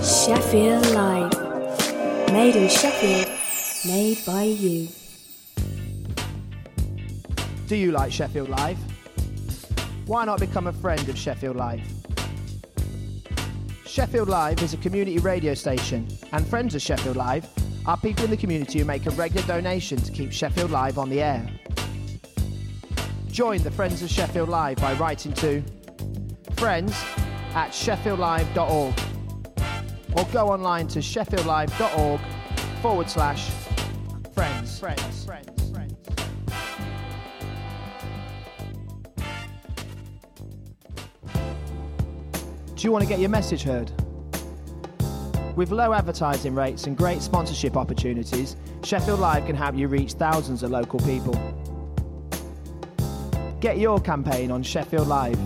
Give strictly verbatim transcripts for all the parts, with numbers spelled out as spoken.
Sheffield Live. Made in Sheffield, made by you. Do you like Sheffield Live? Why not become a friend of Sheffield Live? Sheffield Live is a community radio station, and friends of Sheffield Live are people in the community who make a regular donation to keep Sheffield Live on the air. Join the Friends of Sheffield Live by writing to friends at sheffield live dot org or go online to sheffieldlive.org forward slash friends. Friends. Friends. Friends. Do you want to get your message heard? With low advertising rates and great sponsorship opportunities, Sheffield Live can help you reach thousands of local people. Get your campaign on Sheffield Live.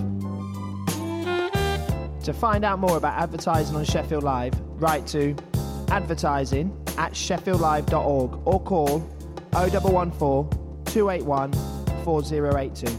To find out more about advertising on Sheffield Live, write to advertising at sheffield live dot org or call oh one one four, two eight one, four oh eight two.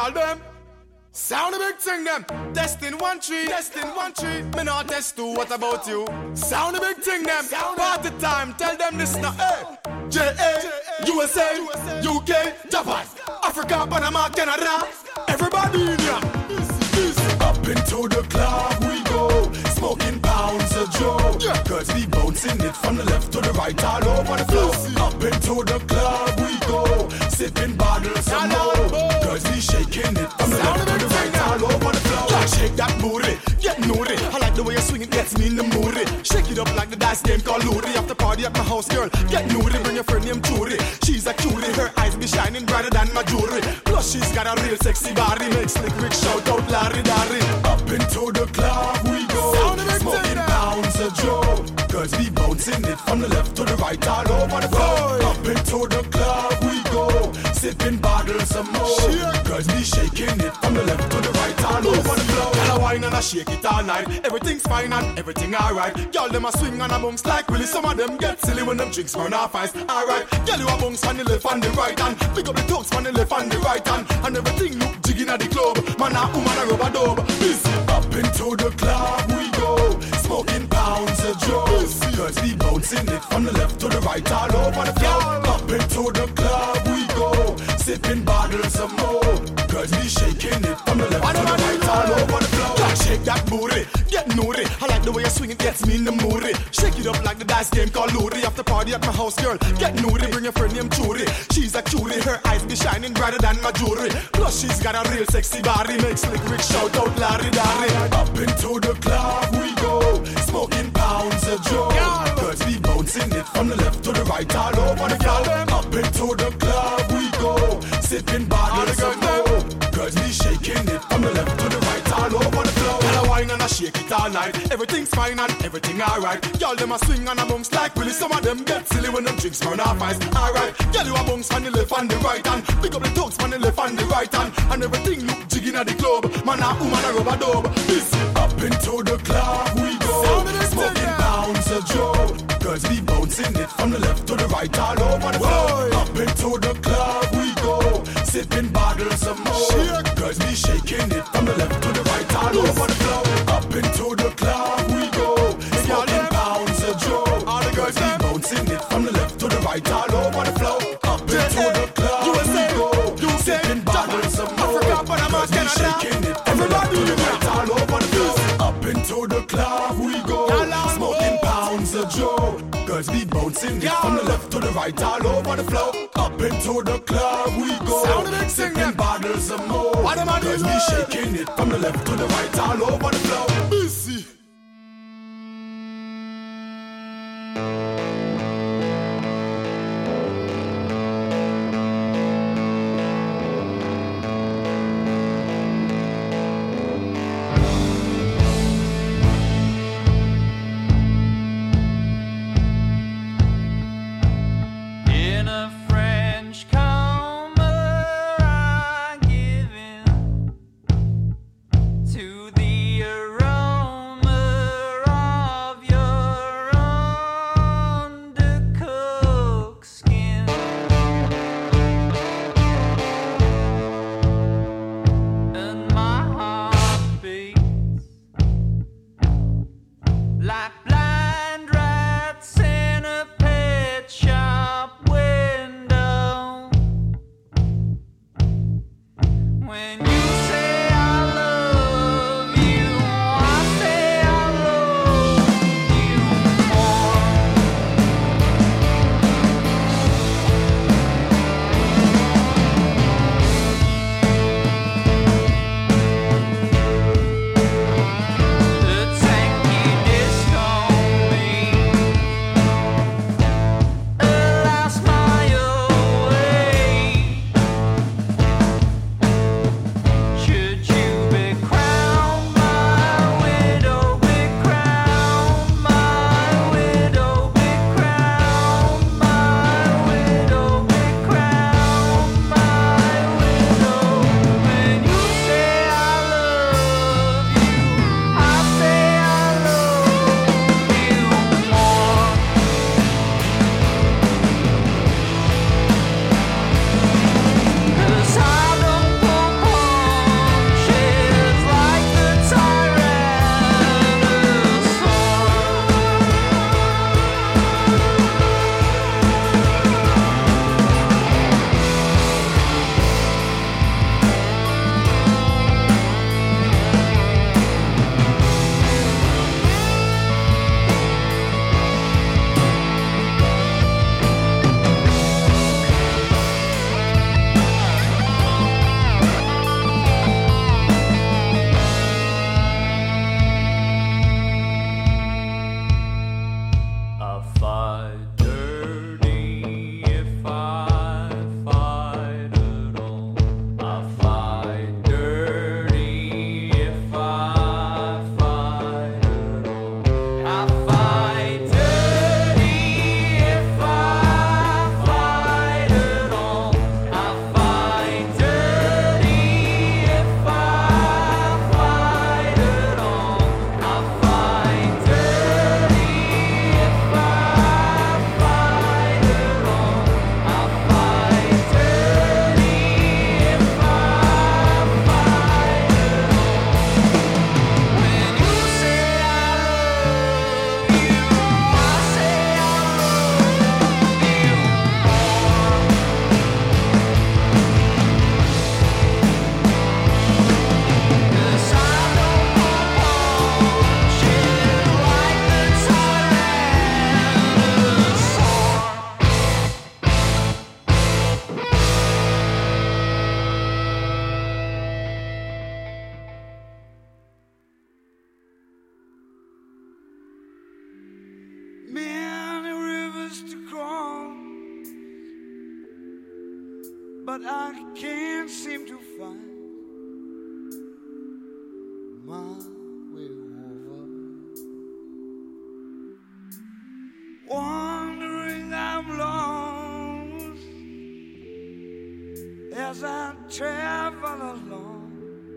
call them sound a big thing them. Testing one tree, testing one tree. Me not test two, what about you? Sound a big thing them. Party time, tell them this now. Hey. J A, U S A, U K, Japan, Africa, Panama, Canada. Everybody in ya. Up into the club we go, smoking pounds of joe. Yeah. Cause we bouncing it from the left to the right, all over the floor. Up into the club we go, sipping bottles of more. Cause we shaking it from the left to the right, all over the floor. Yeah, shake that booty, get naughty. I like the way you swing it, gets me in the mood. Shake it up like the dice game called Luri. After party at my house, girl, get naughty. Bring your friend named Judy. She's a cutie, her eyes be shining brighter than my jewelry. Plus she's got a real sexy body, makes Slick Rick shout out Larry Darry. Up into the club we go, smoking pounds of joe. Cause we bouncing it from the left to the right, all over the floor. Up into the club we go, sipping bottles of more. Cause we shaking it from the left to the right, all over the floor. And I wine and I shake it all night. Everything's fine and everything alright. Y'all them a swing and a bounce like Willie. Some of them get silly when them drinks burn off ice. Alright, y'all you a bounce on the left and the right hand. Pick up the toes on the left and the right hand. And everything look jigging at the club. Man a woman a rubber dub. Busy. Up into the club we go, smoking pounds of joe. Cause we bouncing it from the left to the right, all over the floor. Up into the club we go, sipping bottles of more. Cause we shaking it from the left to the right, all over the floor. Yeah, shake that booty, get naughty. I like the way you swing it, gets me in the mood. Shake it up like the dice game called Luri. After party at my house, girl, get naughty. Bring your friend named Judy. She's a cutie, her eyes be shining brighter than my jewelry. Plus she's got a real sexy body, makes Slick Rick shout out Larry Darry. Up into the club we go, smoking pounds of joe. Cause we bouncing it from the left to the right, all over the floor. Up into the club we go, sipping bottles of more. Cause we shaking it from the left to the right, all over the floor. And I wine and I shake it all night. Everything's fine and everything alright. Y'all them a swing and a bounce like Willie. Some of them get silly when them drinks burn off ice. Alright, y'all you a bounce on the left and the right hand. Pick up the toes on the left and the right hand. And everything look jigging at the club. Man a woman a rubber dub. This up into the club we go, smoking pounds of joe. Cause we bouncing it from the left to the right, all over the floor. Up into the club we go, sipping bottles of more. Cause we shaking it from the left to the right, all over the floor. Up into the club we go, smoking pounds of joe. Cause we bouncing it from the left to the right, all over the floor. Up into the club we go, sipping bottles of more. Cause we shaking it from the left to the right, all over the floor. Up into the club we go, smoking pounds of joe. Cause we bouncing it from the left to the right, all over the floor. Up into the club we go, sipping bottles of more. Cause we shaking it from the left to the right, all over the floor. Busy. To the aroma but I can't seem to find my way over. Wandering I'm lost as I travel along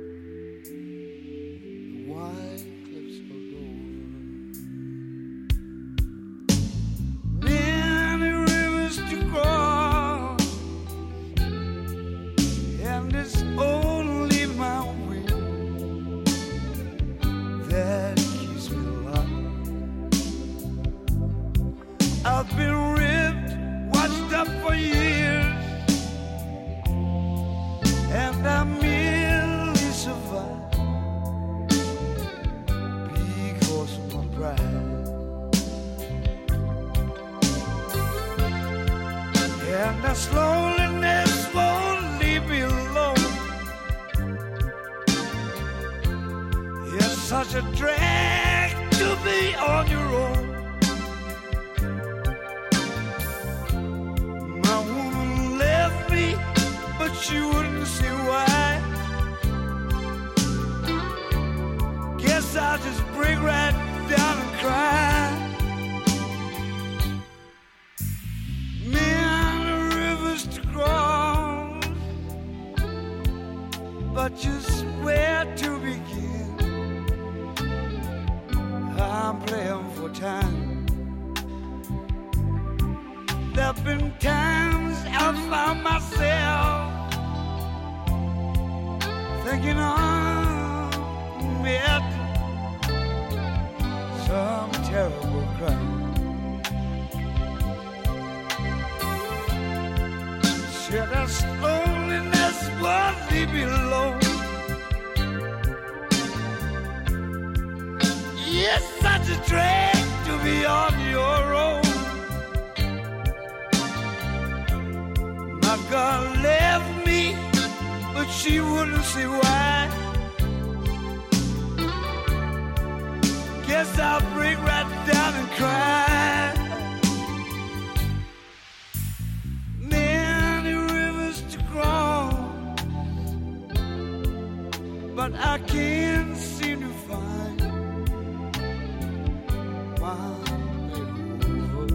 the white cliffs of Dover. Many rivers to cross, and it's only my will that keeps me alive. I've been ripped, washed up for years, and I merely survive because of my pride. And this loneliness won't leave me alone. It's such a drag to be on your own. My woman left me, but she wouldn't see why. Guess I'll just break right down and cry. Many rivers to cross, but just where to begin? I'm playing for time. There've been times I've found myself thinking I'm met some terrible crime. Sure, this loneliness won't leave me alone. It's such a drag to be on your own. My girl left me, but she wouldn't see why. Guess I'll break right down and cry. Many rivers to cross, but I can't seem to find my way over.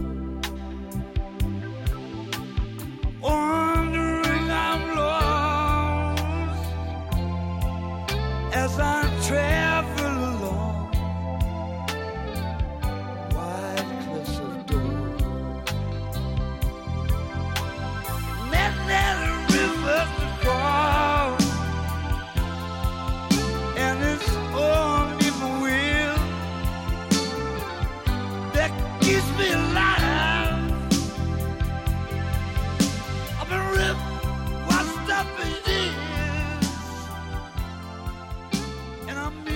Wandering I'm lost as I travel along wide cliffs of Dover. Many rivers to cross, and it's only my will that keeps me alive. I've been ripped, washed up in years, and I'm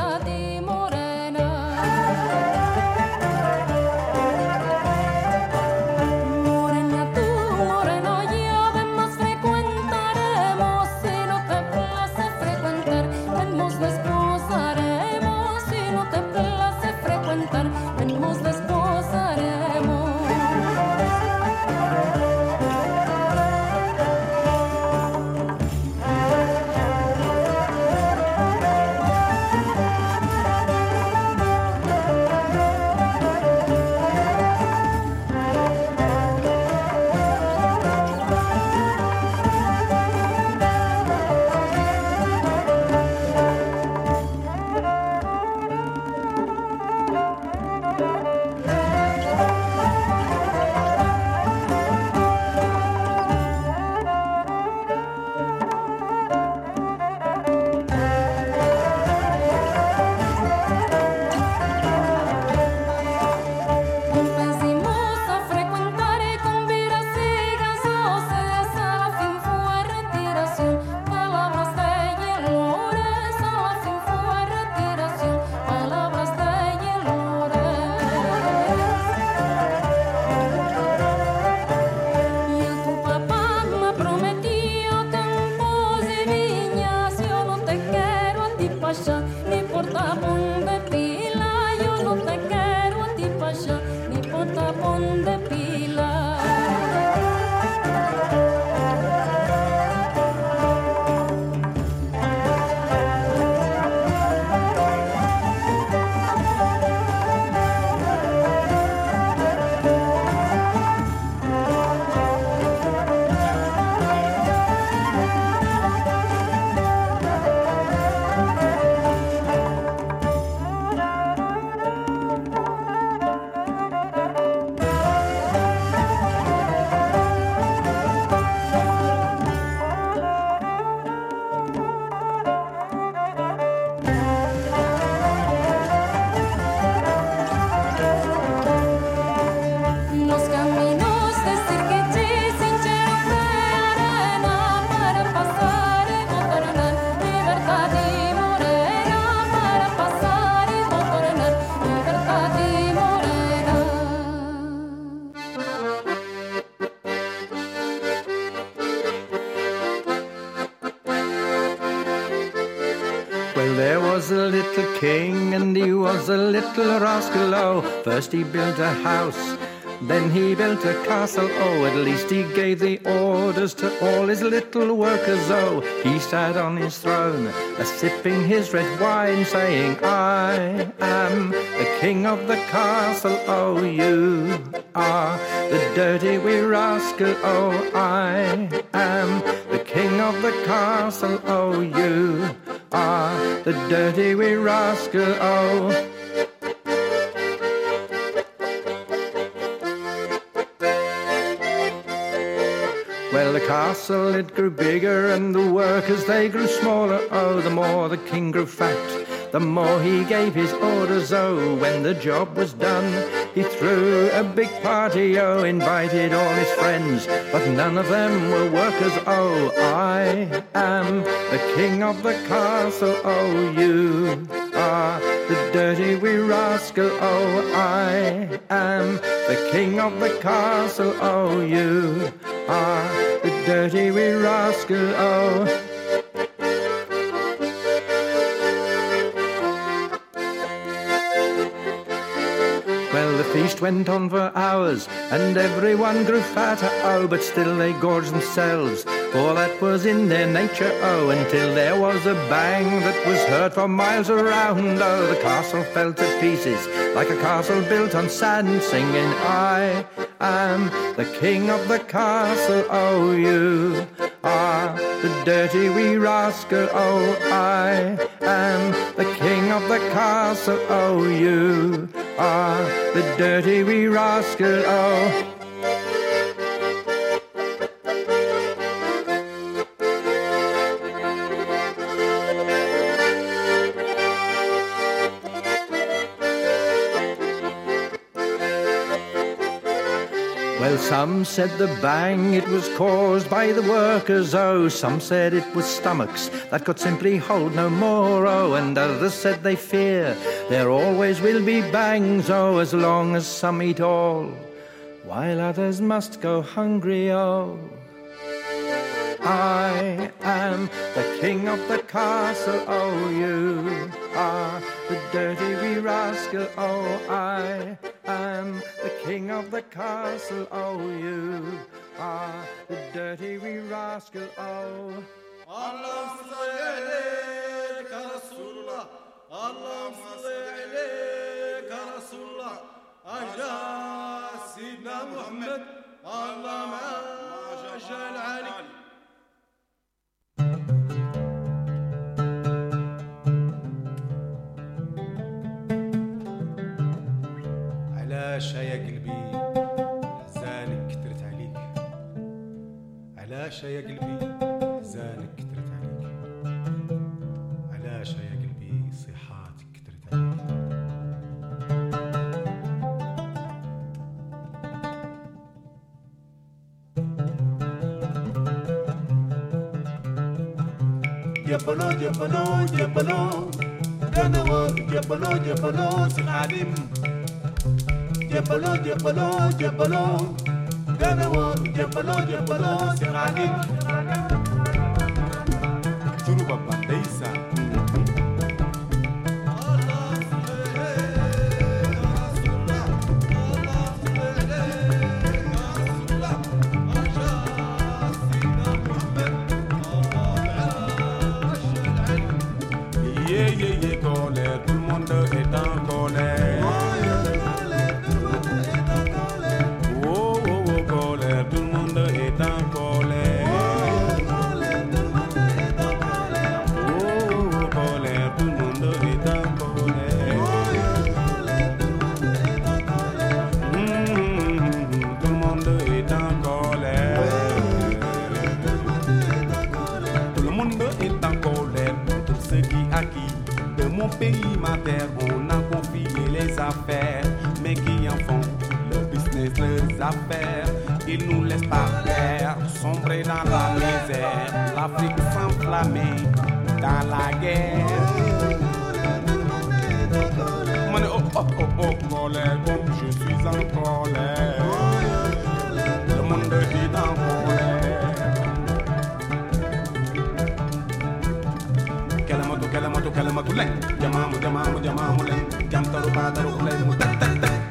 was a little king and he was a little rascal, oh. First he built a house, then he built a castle, oh. At least he gave the orders to all his little workers, oh. He sat on his throne, a-sipping his red wine, saying, I am the king of the castle, oh. You are the dirty wee rascal, oh. I am the king of the castle, oh. You are the dirty wee rascal, oh. Well, the castle, it grew bigger and the workers, they grew smaller, oh. The more the king grew fat, the more he gave his orders, oh. When the job was done, he threw a big party, oh. Invited all his friends, but none of them were workers, oh. I am the king of the castle, oh. You are the dirty wee rascal, oh. I am the king of the castle, oh. You are the dirty wee rascal, oh. Well, the feast went on for hours, and everyone grew fatter, oh. But still they gorged themselves, for that was in their nature, oh. Until there was a bang that was heard for miles around, oh. The castle fell to pieces, like a castle built on sand, singing, I am the king of the castle, oh. You are the dirty wee rascal, oh. I am the king of the castle, oh. You are the dirty wee rascal, oh. While some said the bang, it was caused by the workers, oh. Some said it was stomachs that could simply hold no more, oh. And others said they fear there always will be bangs, oh, as long as some eat all, while others must go hungry, oh. I am the king of the castle, oh, you are the dirty wee rascal, oh. I am the king of the castle, oh, you are the dirty wee rascal, oh. اللهم صل عليك يا رسول الله اللهم صل عليك يا رسول الله أجا سيدنا محمد اللهم أجا العلي علاش يا قلبي حزانك كترت عليك علاش يا قلبي حزانك كترت عليك علاش يا قلبي صيحاتك كترت عليك جبلو جبلو جبلو دنو جبلو جبلو سقادم جبلو جبلو جبلو دنو جبلو جبلو سقادم شنو بابا ليس pays, ma terre, on a confié les affaires, mais qui en font le business, leurs affaires, ils nous laissent par terre, sombrer dans la misère, l'Afrique s'enflammer dans la guerre. Oh oh oh oh, colère, bon, je suis en colère, le monde est en colère. Kalamatu kalamatu leng, jamamu jamamu jamamu leng, jam taru ba taru leng mu tat tat tat.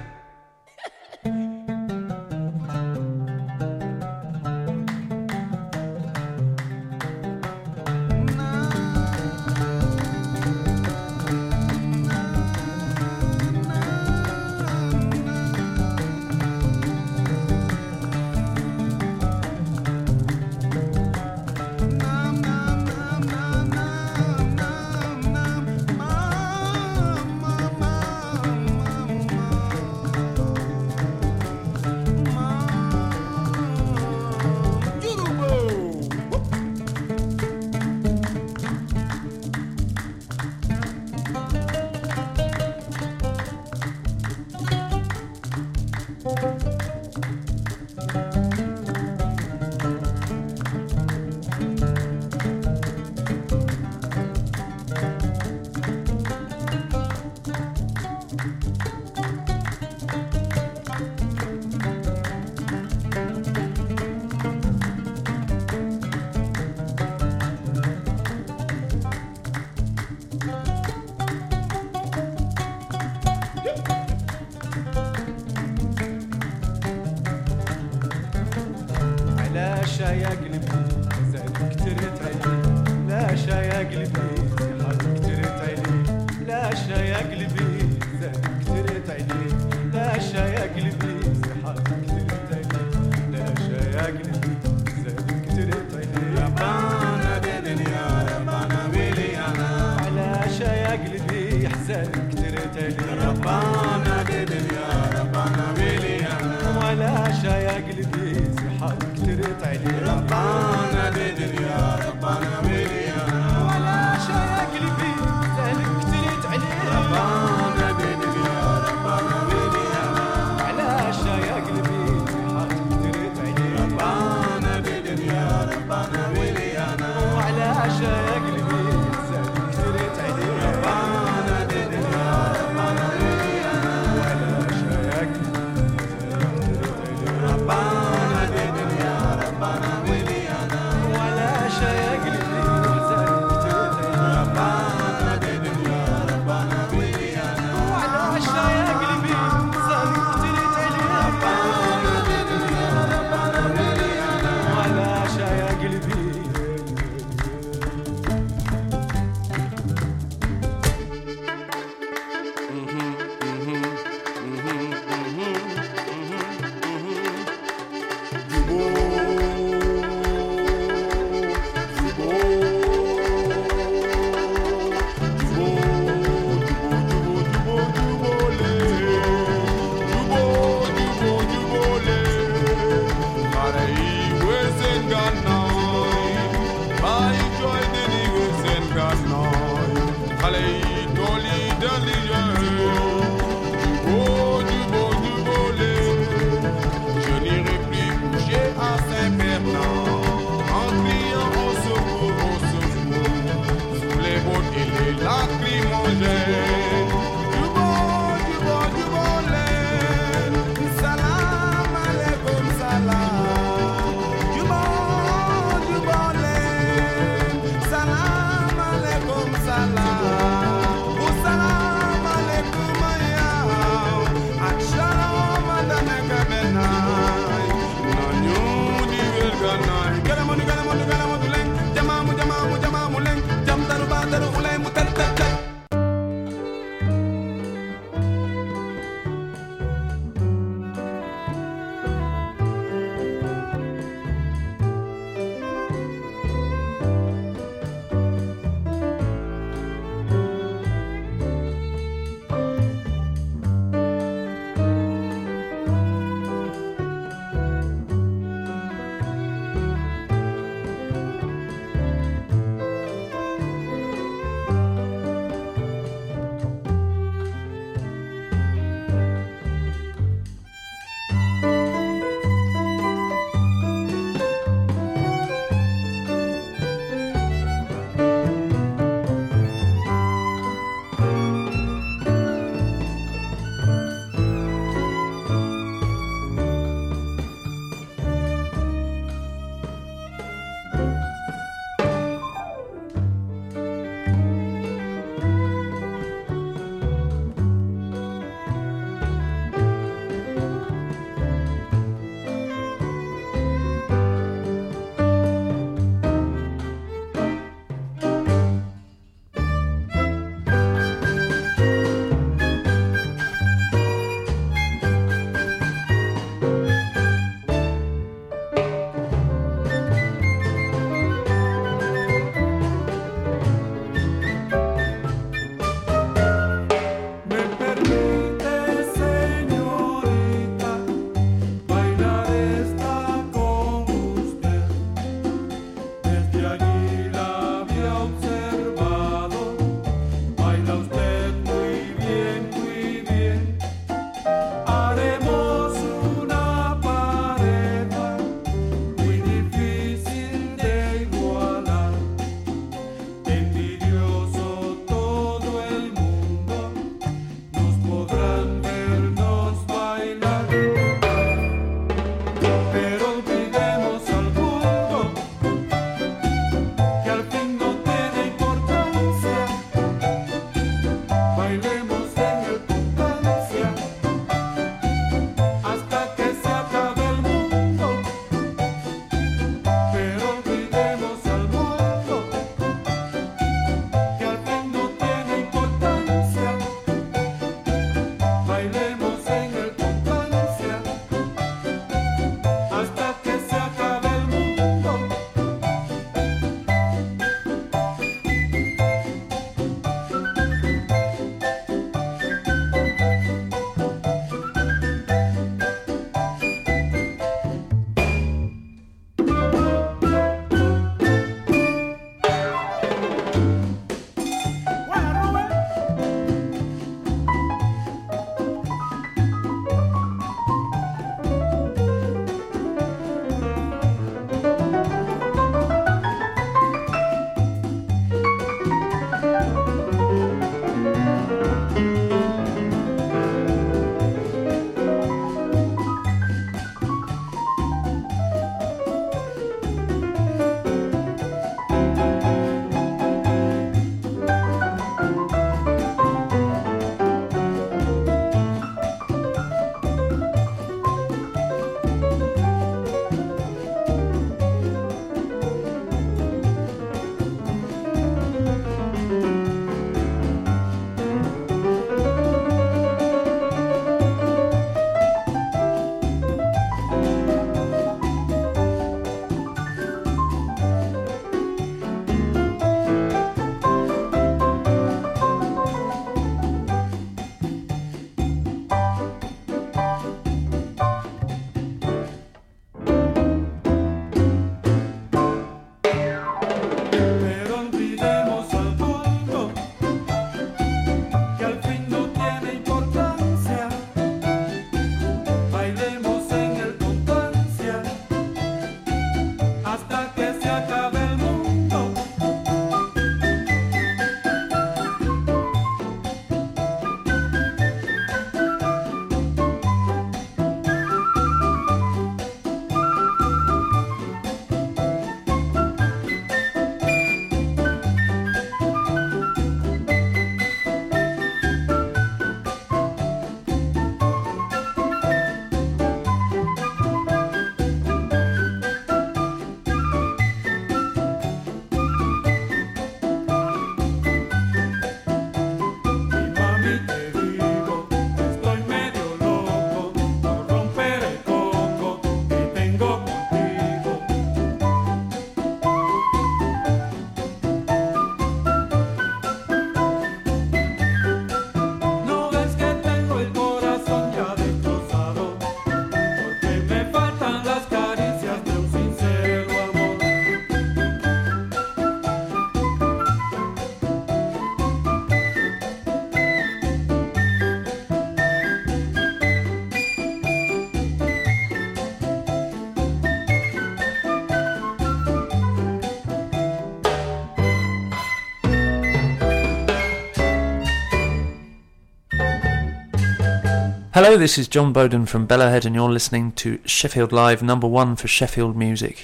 Hello, this is John Bowden from Bellowhead and you're listening to Sheffield Live, number one for Sheffield music.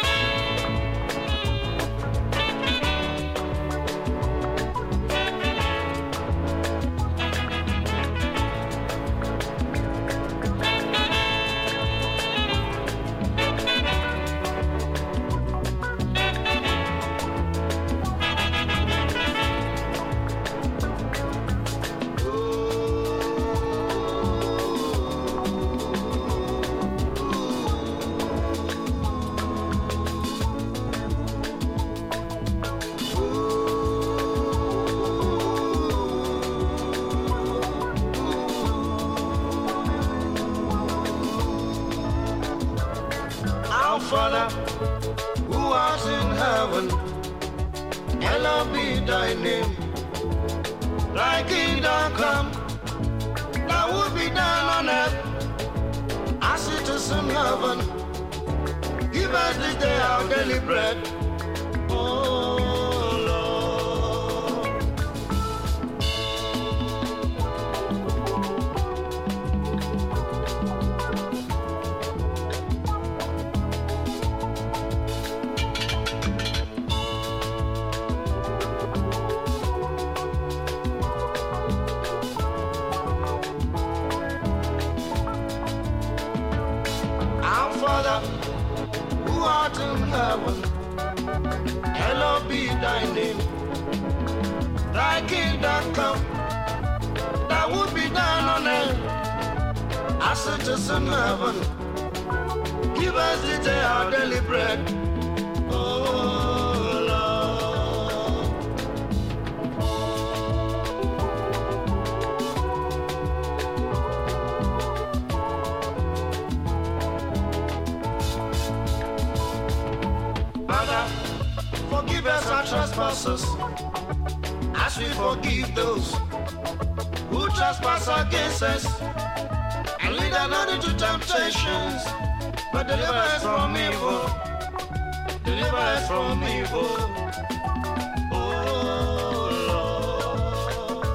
Father, who art in heaven, hallowed be thy name. Thy kingdom come, thy will be done on earth as it is in heaven. Give us this day our daily bread. Oh Lord. Our Father, who art in heaven, hallowed be thy name. Thy kingdom come, thy will be done on earth as it is in heaven. Give us this day our daily bread. Oh Lord. Father, forgive us our trespasses, as we forgive those who trespass against us. And lead us not into temptations, but deliver us from evil. Deliver us from evil. Oh Lord.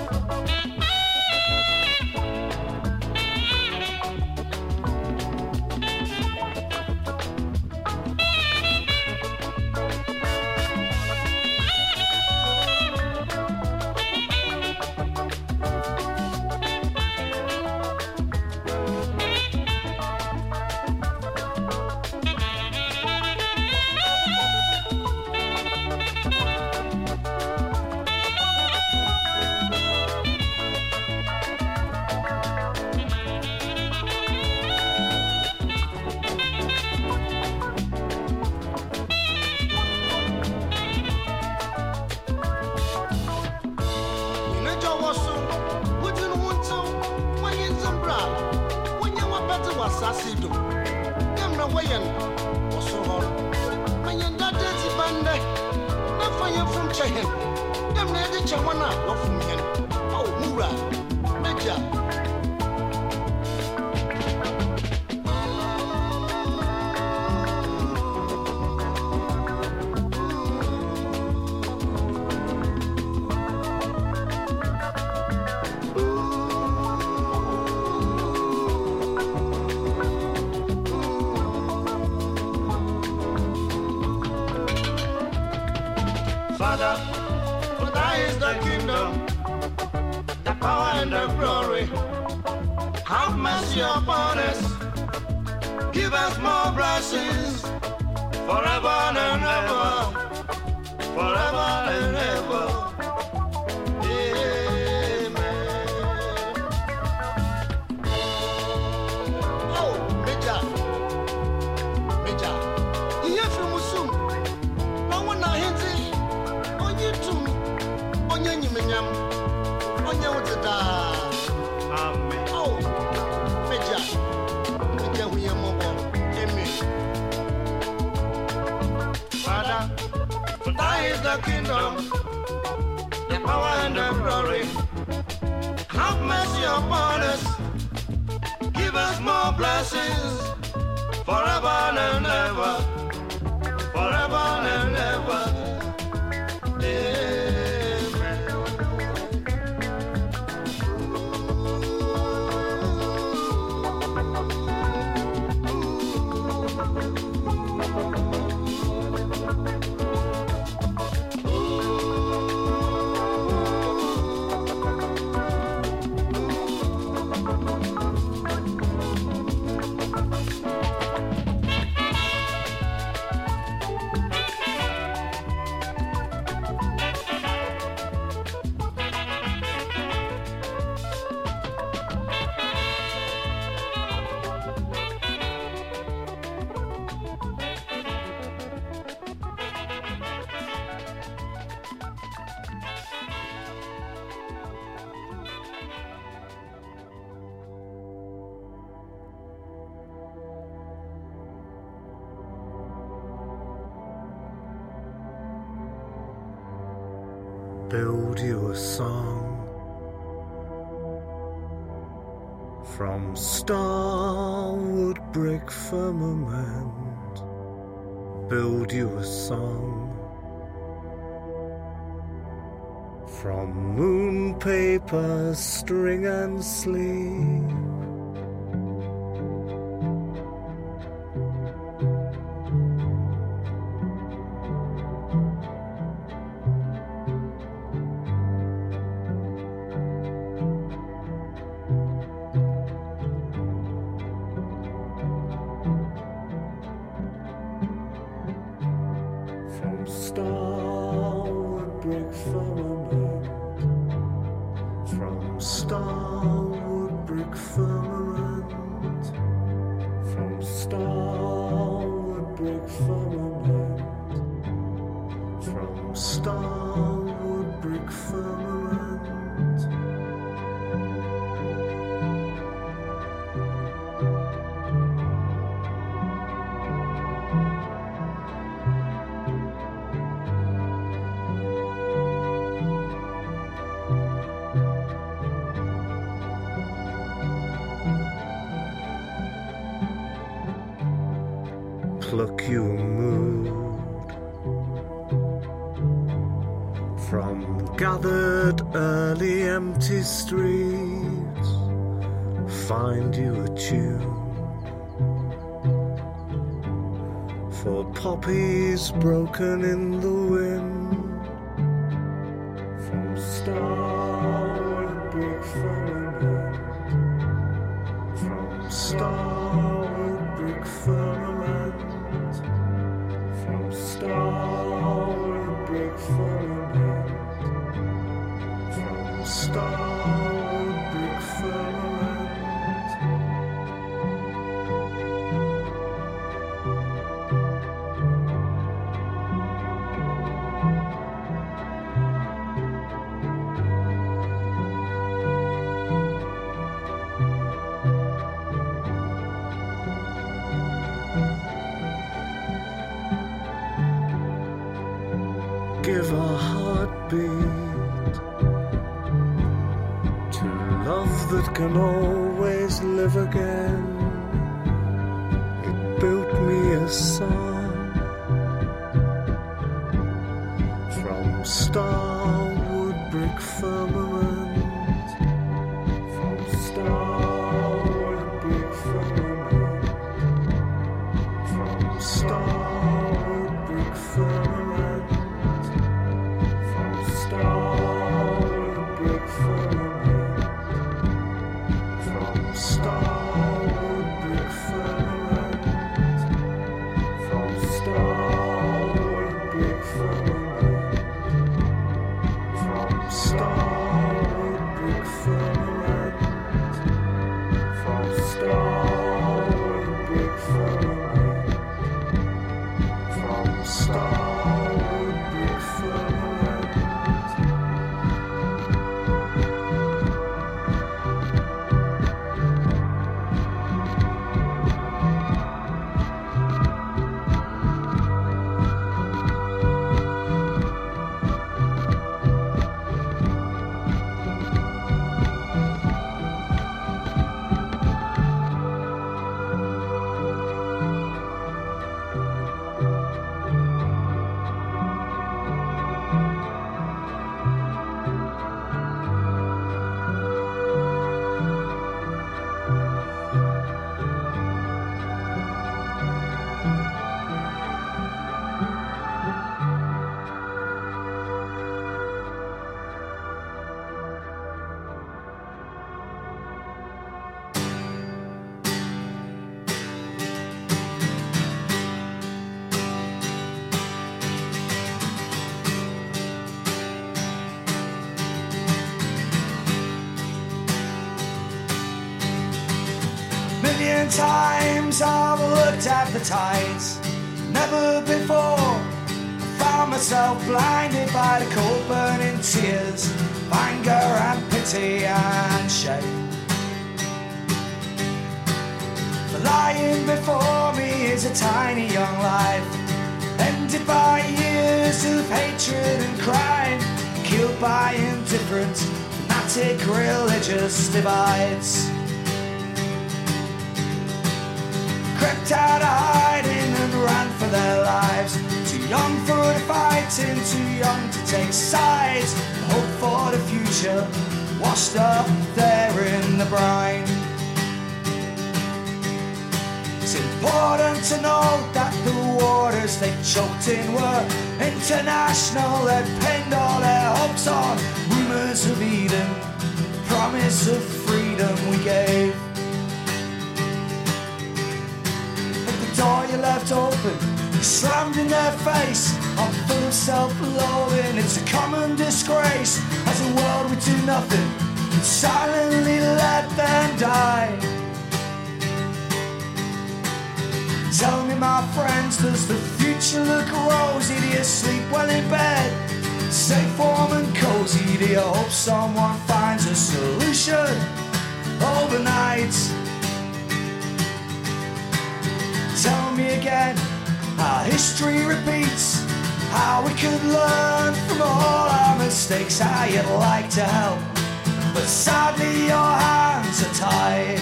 Father, for thy is the kingdom, the power and the glory. Have mercy upon us. Give us more blessings forever and ever. Forever and ever. The kingdom, the power and the glory. Have mercy upon us. Give us more blessings forever and ever. Forever and ever. Amen. build you a song from starwood brick firmament, build you a song from moon paper, string and sleeve. Pluck you a mood from gathered early empty streets, find you a tune for poppies broken in the wind, from starwood brick firmament, from starwood brick firmament, from starwood brick firmament, from starwood brick firmament. Give a heartbeat to love that can always live again. It built me a song from starwood brick firmament, from starwood brick firmament, from starwood brick firmament. Starwood brick firmament, from starwood brick firmament, from starwood brick firmament, from starwood brick firmament, from starwood brick firmament, from starwood brick firmament. Million times I've looked at the tides. Never before I found myself blinded by the cold burning tears of anger and pity and shame. The lying before me is a tiny young life, ended by years of hatred and crime, fueled by indifferent, fanatic religious divides. Crept out of hiding and ran for their lives. Too young for the fighting, too young to take sides. The hope for the future washed up there in the brine. It's important to know that the waters they choked in were international. They pinned all their hopes on rumors of Eden, the promise of freedom we gave. Door you left open, you slammed in their face. I'm full of self-loathing, it's a common disgrace. As a world we do nothing, and silently let them die. Tell me my friends, does the future look rosy? Do you sleep well in bed, safe, warm and cozy? Do you hope someone finds a solution overnight? Tell me again how history repeats, how we could learn from all our mistakes, how you'd like to help, but sadly your hands are tied.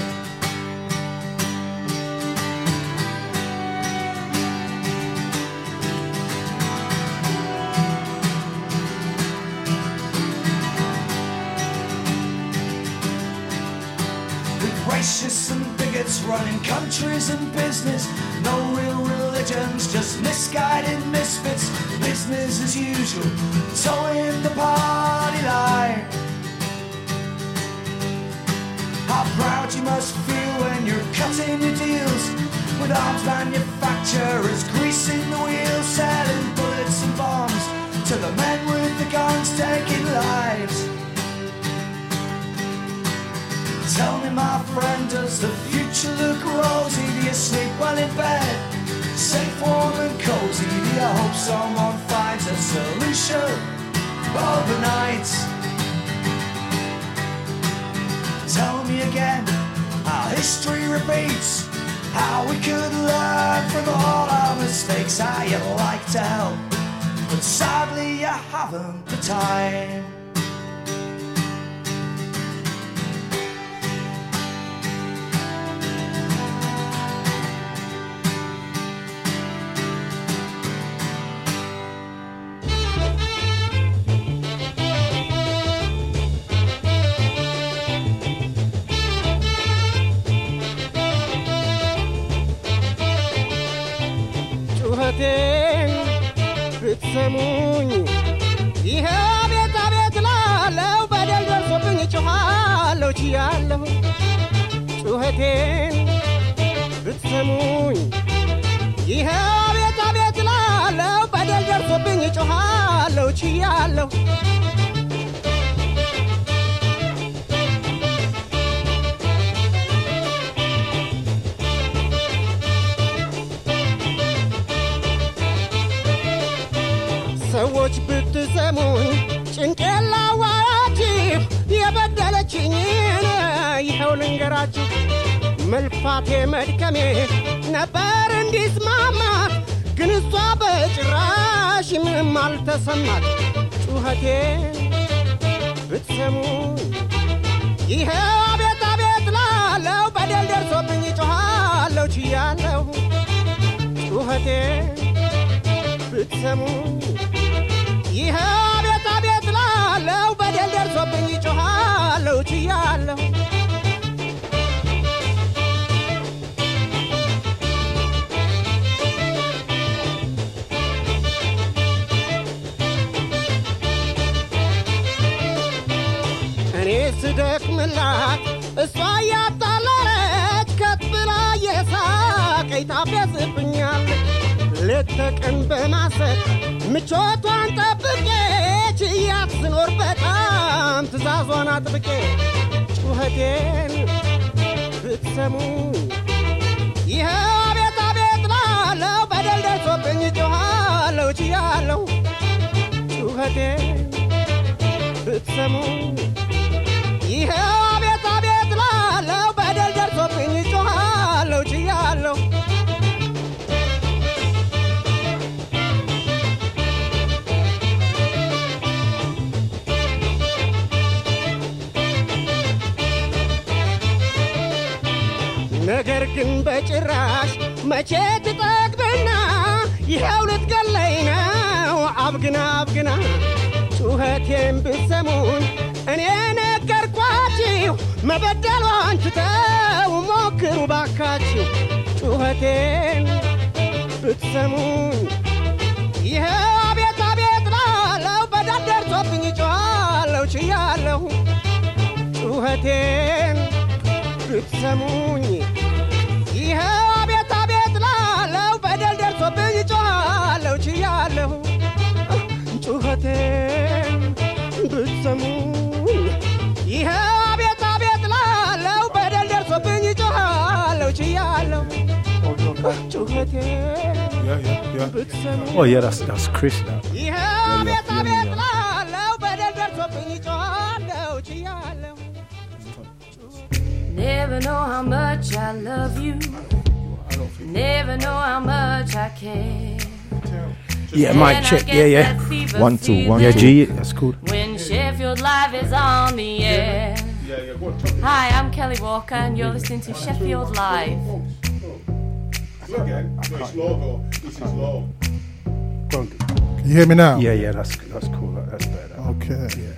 Racists and bigots running countries and business. No real religions, just misguided misfits. Business as usual, towing the party line. How proud you must feel when you're cutting your deals with arms manufacturers, greasing the wheels, selling bullets and bombs to the men with the guns taking lives. Tell me my friend, does the future look rosy? Do you sleep well in bed, safe, warm and cozy? Do you hope someone finds a solution overnight? Tell me again how history repeats, how we could learn from all our mistakes, how you'd like to help, but sadly you haven't the time. ብትሰሙኝ ይሄ ቤት አቤት ላለው በደል ደርሶብኝ ጮኻለሁ ችያለሁ ጩኸቴን ብትሰሙኝ ይሄ ቤት አቤት ላለው በደል ደርሶብኝ ጮኻለሁ ችያለሁ ሰዎች ብትሰሙኝ ጭንቄላዋችሁ የበደለችኝን ይኸው ልንገራችሁ መልፋቴ መድከሜ ነበር እንዲስማማ ግን እሷ በጭራሽ ምንም አልተሰማት ጩኸቴን ብትሰሙኝ ይኸው አቤት አቤት ላለው በደል ደርሶብኝ ጮኻለሁ ችያለሁ ጩኸቴን ብትሰሙኝ ይኸው አቤት አቤት ላለው በደል ደርሶብኝ ጮኻለሁ ችያለሁ እኔ ስደክምላት እሷ ያጣለች ከትብላ የሳቀኝ ታፌዝብኛለች ሌት ተቀን በማሰብ ምቾቷን ጠብቄ ችያት ስኖር በጣም ትእዛዟን አጥብቄ ጩኸቴን ብትሰሙኝ ይኸው አቤት አቤት ላለው በደል ደርሶብኝ ጮኻለሁ ችያለሁ ጩኸቴን ብትሰሙኝ ይኸው አቤት አቤት ላለው በደል ደርሶብኝ ጮኻለሁ ችያለሁ ነገር ግን በጭራሽ መቼ ትጠግብና ይኸው ልትገለኝ ነው አብግና አብግና ጩኸቴን ብትሰሙን እኔ ነገርኳችሁ መበደሏን ትተው ሞክሩ ባካችሁ ጩኸቴን ብትሰሙን ይኸው አቤት አቤት ላለው በዳር ደርሶብኝ ጮኻለሁ ችያለሁ ጩኸቴን ብትሰሙኝ ይኸው አቤት አቤት ላለው በደል ደርሶብኝ ጮኻለሁ ችያለሁ ጩኸቴን ብትሰሙኝ ይኸው አቤት አቤት ላለው በደል ደርሶብኝ ጮኻለሁ ችያለሁ ጩኸቴን Yeah, yeah, yeah. ብትሰሙኝ Oh, yeah, that's that's Chris now. ይኸው አቤት አቤት ላለው በደል ደርሶብኝ ጮኻለሁ ችያለሁ Never know how much I love you. Never know how much I care. Yeah, mic check. Yeah, yeah. One, two, one, Yeah, two. G, that's cool. When Sheffield Live is on the air. Hi, I'm Kelly Walker, and you're listening to Sheffield Live. Can you hear me now? Yeah, yeah, that's that's cool. That- That's better. Okay. Yeah.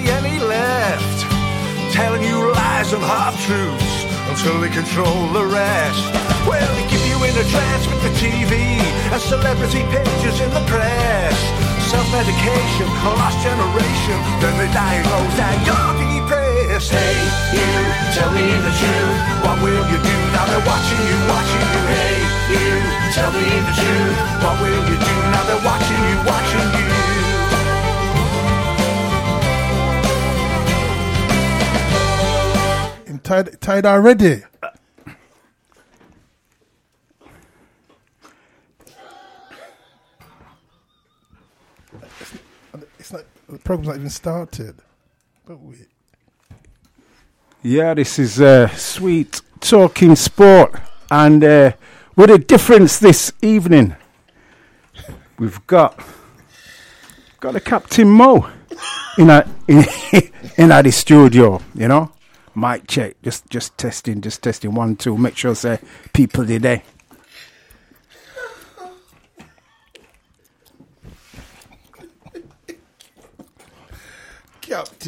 any left, telling you lies and half-truths until they control the rest. Well, they keep you in a trance with the T V and celebrity pictures in the press. Self-medication, a lost generation, then they diagnose that you're depressed. Hey, you, tell me the truth, what will you do now they're watching you, watching you? Hey, you, tell me the truth, what will you do now they're watching you, watching you? I'm tied, tied already. It's not, the program's not even started. But we. Yeah, this is uh, Sweet Talking Sport, and uh, with a difference this evening, we've got got the Captain Mo in a in, in at the studio. You know, mic check, just just testing, just testing one two. Make sure say people are there. Captain.